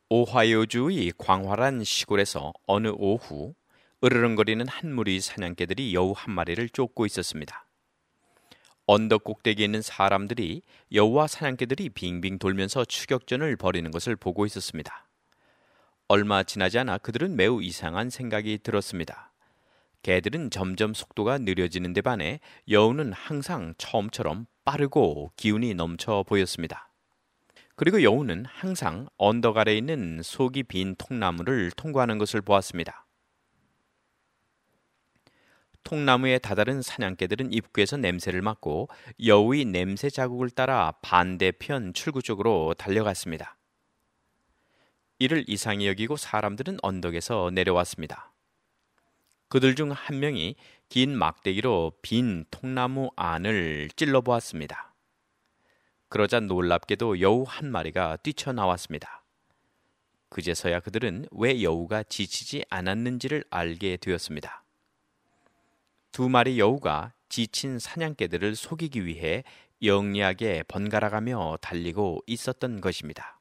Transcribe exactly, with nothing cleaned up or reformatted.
오하이오주의 광활한 시골에서 어느 오후 으르렁거리는 한 무리 사냥개들이 여우 한 마리를 쫓고 있었습니다. 언덕 꼭대기에 있는 사람들이 여우와 사냥개들이 빙빙 돌면서 추격전을 벌이는 것을 보고 있었습니다. 얼마 지나지 않아 그들은 매우 이상한 생각이 들었습니다. 개들은 점점 속도가 느려지는 데 반해 여우는 항상 처음처럼 빠르고 기운이 넘쳐 보였습니다. 그리고 여우는 항상 언덕 아래에 있는 속이 빈 통나무를 통과하는 것을 보았습니다. 통나무에 다다른 사냥개들은 입구에서 냄새를 맡고 여우의 냄새 자국을 따라 반대편 출구 쪽으로 달려갔습니다. 이를 이상히 여기고 사람들은 언덕에서 내려왔습니다. 그들 중 한 명이 긴 막대기로 빈 통나무 안을 찔러보았습니다. 그러자 놀랍게도 여우 한 마리가 뛰쳐나왔습니다. 그제서야 그들은 왜 여우가 지치지 않았는지를 알게 되었습니다. 두 마리 여우가 지친 사냥개들을 속이기 위해 영리하게 번갈아가며 달리고 있었던 것입니다.